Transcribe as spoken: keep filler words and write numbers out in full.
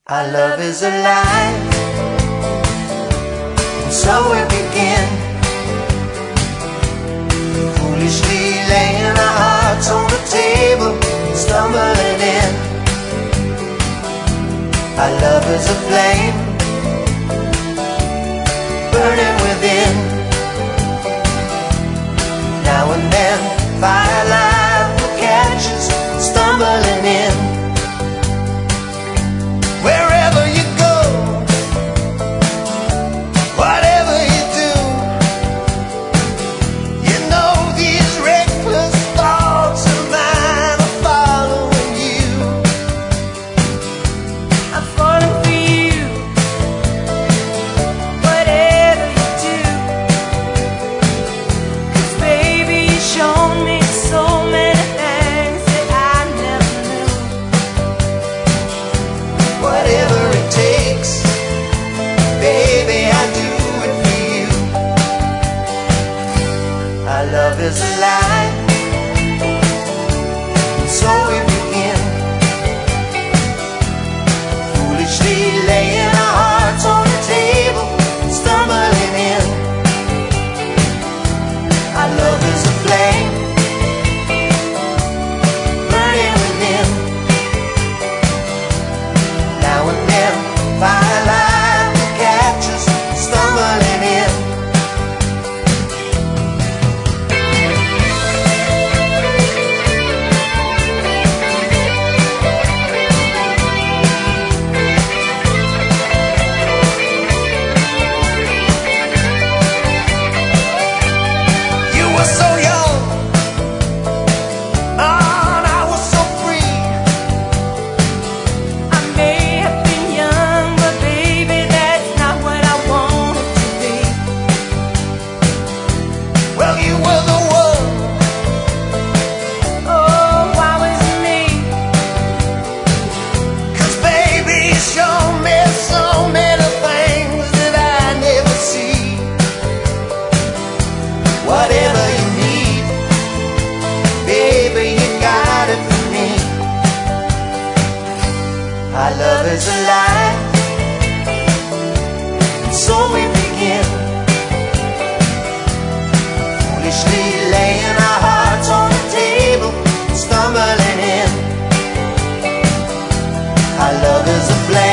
Our love is alive, and so we begin, foolishly laying our hearts on the table, stumbling in. Our love is a flame, burning within. Now and then, firelight will catch us, stumbling in. Wherever you go, whatever you do, you know these reckless thoughts of mine are following you. I'm falling for you, whatever you do, 'cause baby you've shown me so many things that I never knew. Whatever it takes, baby, I do it for you. Our love is alive, and so we begin, foolishly laying our hearts on the table, stumbling in. Our love is a flame, burning within. Now and then, firelight will catch us, stumbling in. You were so young, and I was so free. I may have been young, but baby that's not what I wanted to be. Well, you were the one. Oh, why was it me? 'Cause baby, you show me so many things that I never see. Whatever you need, baby, you got it for me. Our love is alive, and so we begin, foolishly laying our hearts on the table, stumbling in. Our love is a flame,